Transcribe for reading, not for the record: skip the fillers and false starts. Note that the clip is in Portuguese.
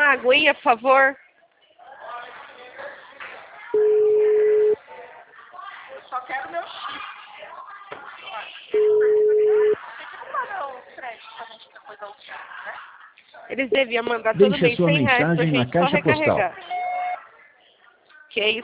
uma aguinha, por favor? Eu só quero meu chip. Eles deviam mandar todo Deixe a mês sua R$100 pra mensagem na gente só caixa postal. recarregar. Que é isso?